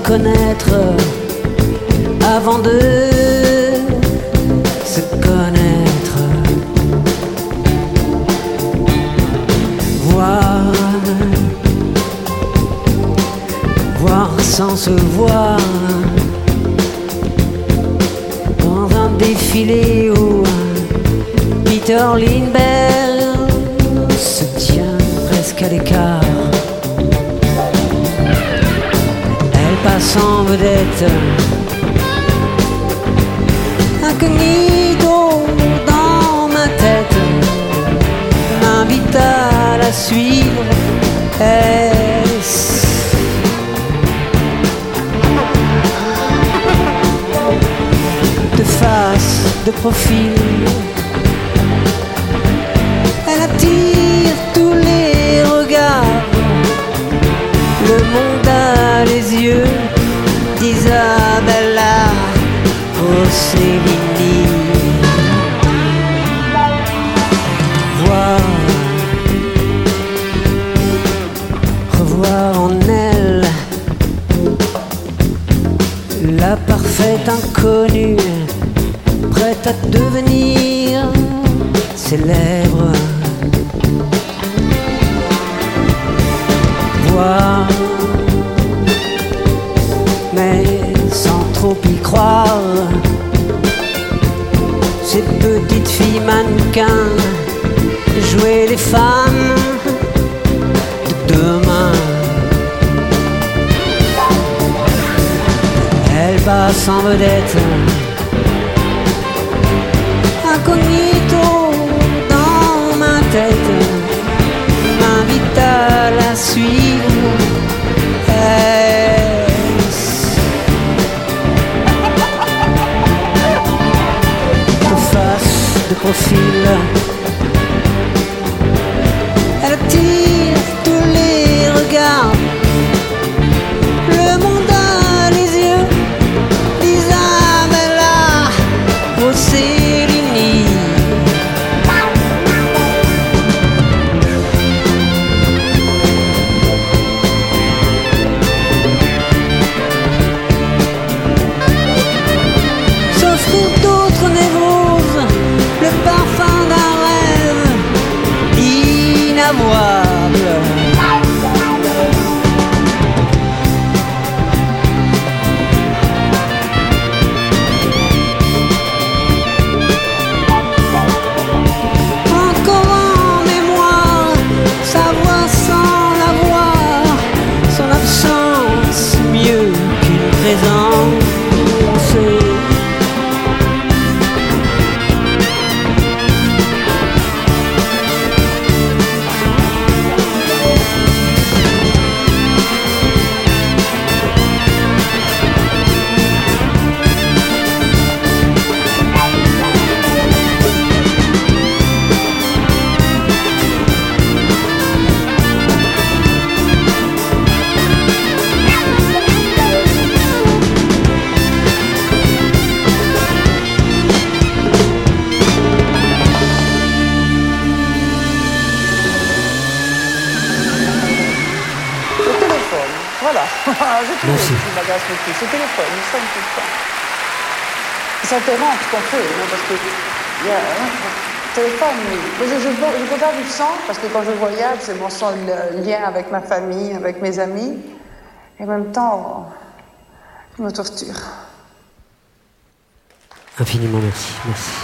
connaître avant de se connaître. Voir sans se voir dans un défilé où Peter Lindbergh se tient presque à l'écart. Elle passe en vedette, incognito dans ma tête, m'invite à la suivre. Est-ce de face, de profil, elle attire tous les regards. Le monde a les yeux d'Isabella Rossellini. Revoir en elle la parfaite inconnue, prête à devenir célèbre. Voir, mais sans trop y croire, ces petites filles mannequins jouer les femmes de demain. Elle passe en vedette, incognito dans ma tête, m'invite à la suivre. De face, de profil, elle attire tous les regards. Le monde a les yeux d'Isabella Rossellini. Sauf pour d'autres névroses, le parfum d'un rêve inavouable. Encore en mémoire, sa voix sans la voir, son absence mieux qu'une présence. Voilà, j'ai trouvé Merci. ce bagage métier, ce téléphone, nous sommes tout le temps. Ça interrompt ce qu'on fait, hein, parce que il y a un téléphone, je peux pas vivre sans, parce que quand je voyage, c'est mon seul lien avec ma famille, avec mes amis, et en même temps, je me torture. Infiniment merci, merci.